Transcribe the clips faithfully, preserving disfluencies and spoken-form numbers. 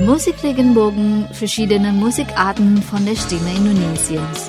Musikregenbogen, verschiedene Musikarten von der Stimme Indonesiens.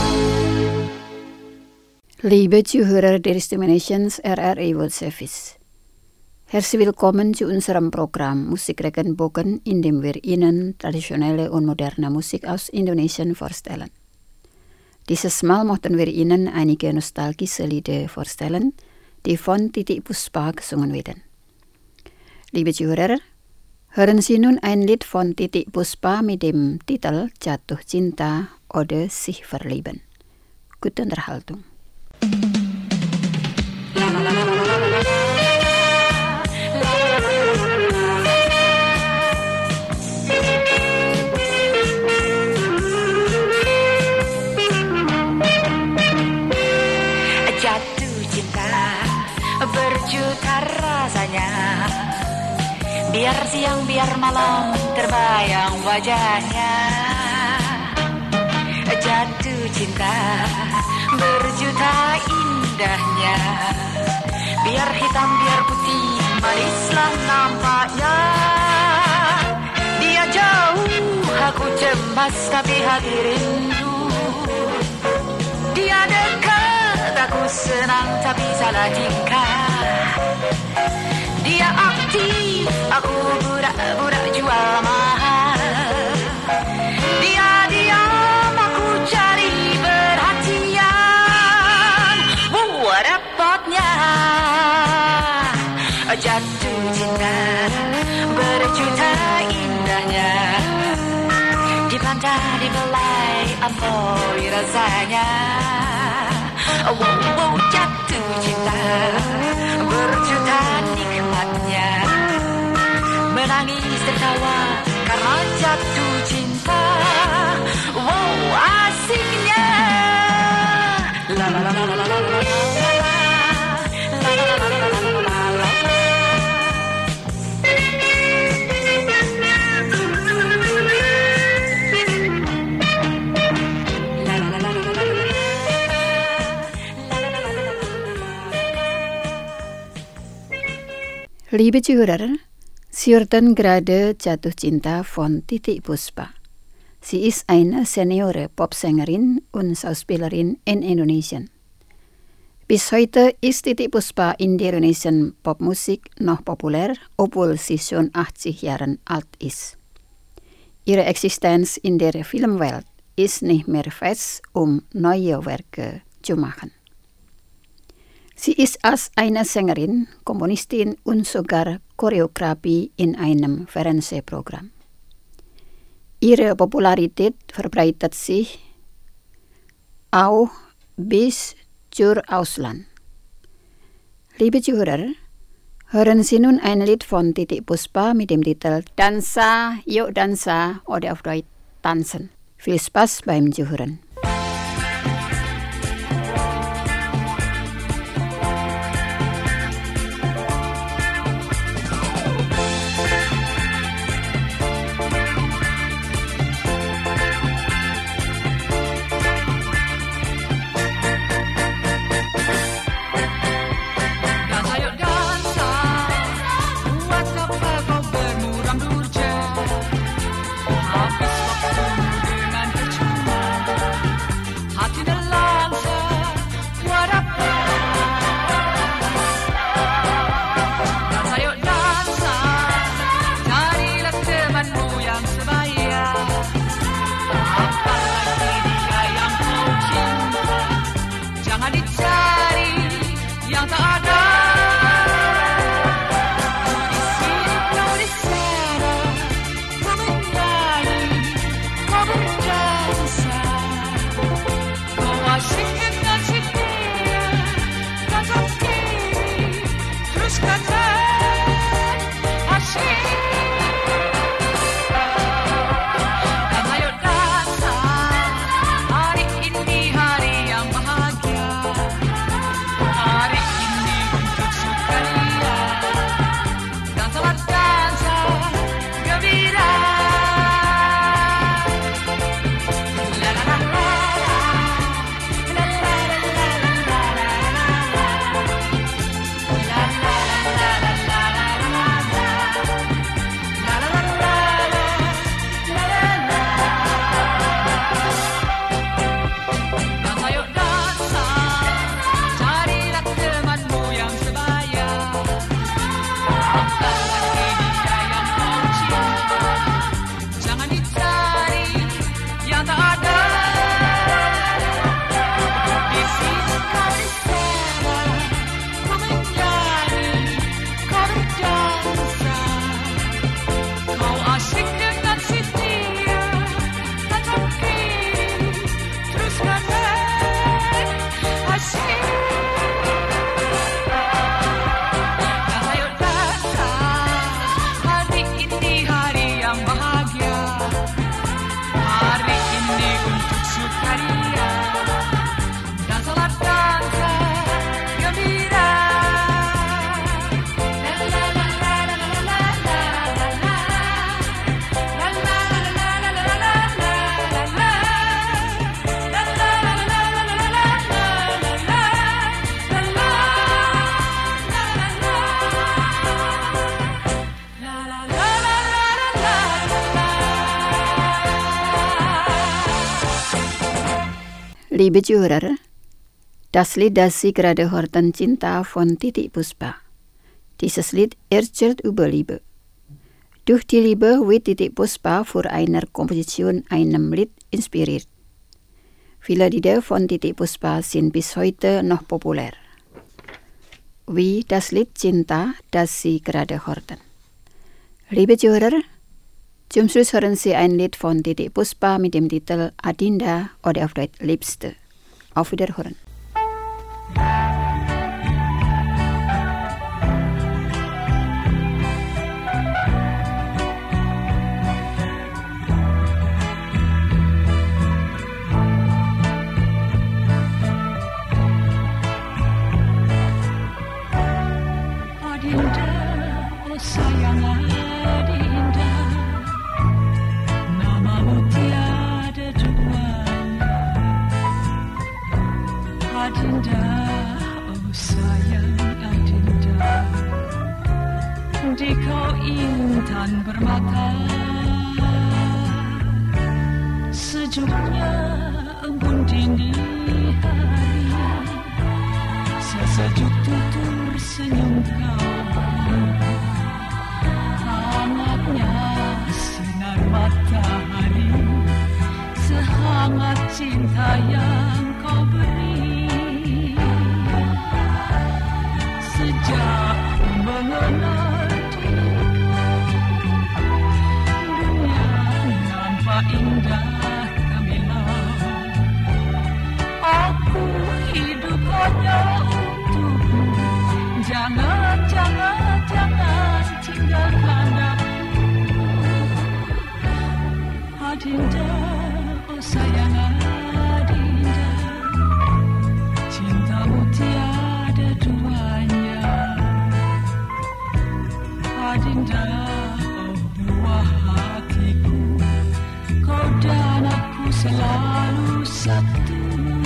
Liebe Zuhörer der Stimme Nations R R I World Service. Herzlich willkommen zu unserem Programm Musikregenbogen, in dem wir Ihnen traditionelle und moderne Musik aus Indonesien vorstellen. Dieses Mal möchten wir Ihnen einige nostalgische Lieder vorstellen, die von Titik Puspa gesungen werden. Liebe Zuhörer, hören Sie nun ein Lied von Titik Puspa mit dem Titel Jatuh Cinta oder Sich verlieben. Gute Unterhaltung. Jatuh cinta berjuta rasanya, biar siang biar malam terbayang wajahnya. Jatuh cinta berjuta indahnya, biar hitam biar putih manislah nampaknya. Dia jauh aku cemas tapi hati rindu, dia dekat aku senang tapi salah tingkah. Dia aktif aku budak-budak jual mahal, dia diam aku cari perhatian. Buat repotnya jatuh cinta berjuta indahnya, dipandang dibelai amboi rasanya. Wow, wow, jatuh cinta berjuta nikmatnya, menangis tertawa karena jatuh cinta. Wow, asiknya. La la la la la la la la la. Liebe Zuhörer, Sie hörten gerade Jatuh Cinta von Titik Puspa. Sie ist eine Seniore Popsängerin und Schauspielerin in Indonesien. Bis heute ist Titik Puspa in der indonesischen Popmusik noch populär, obwohl sie schon achtzig Jahre alt ist. Ihre Existenz in der Filmwelt ist nicht mehr fest, um neue Werke zu machen. Sie ist als eine Sängerin, Komponistin und sogar Choreografie in einem Fernsehprogramm. Ihre Popularität verbreitet sich auch bis zur Ausland. Liebe Zuhörer, hören Sie nun ein Lied von Titik Puspa mit dem Titel Dansa, Yuk Dansa oder auf Deutsch Tanzen. Viel Spaß beim Zuhören. Habis waktu dengan percuma. Liebe Zuhörer, das Lied, das Sie gerade hörten, Cinta von Titiek Puspa. Dieses Lied erzählt über Liebe. Durch die Liebe wird Titiek Puspa für eine Komposition einem Lied inspiriert. Viele Lieder von Titiek Puspa sind bis heute noch populär. Wie das Lied Cinta, das Sie gerade hörten. Liebe Zuhörer, zum Schluss hören Sie ein Lied von Titiek Puspa mit dem Titel Adinda oder auf Deutsch Liebste. Auf Wiederhören. Adinda, oh sayang Adinda, namamu tiada duanya. Adinda, oh sayang Adinda, di kau intan bermata, sejuknya embun dini hari, sesejuk tutur senyum kau. Hangatnya sinar matahari, sehangat cinta yang kau beri. Sejak mengenal dirimu, dunia nampak indah gemilang. Aku hidup hanya untukmu. Jangan, jangan, jangan tinggalkan aku. Adinda, oh sayang Adinda, cintamu tiada duanya. Adinda, oh buah hatiku, kau dan aku selalu satu.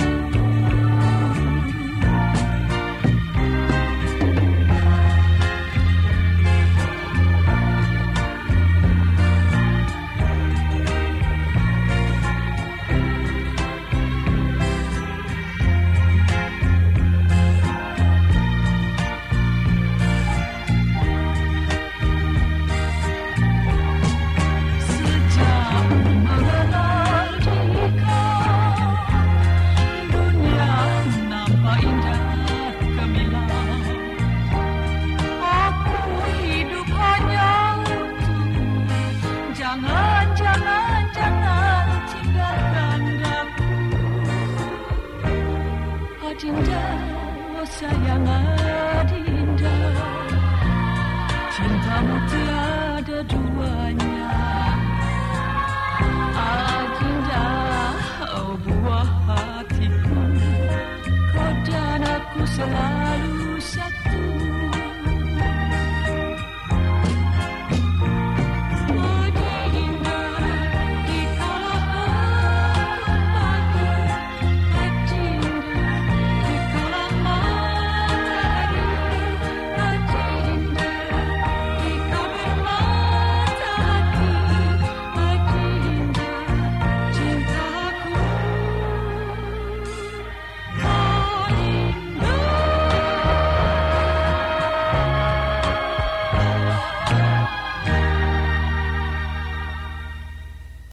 Jangan, jangan, jangan tinggalkan aku. Adinda, oh sayang Adinda, cintamu tiada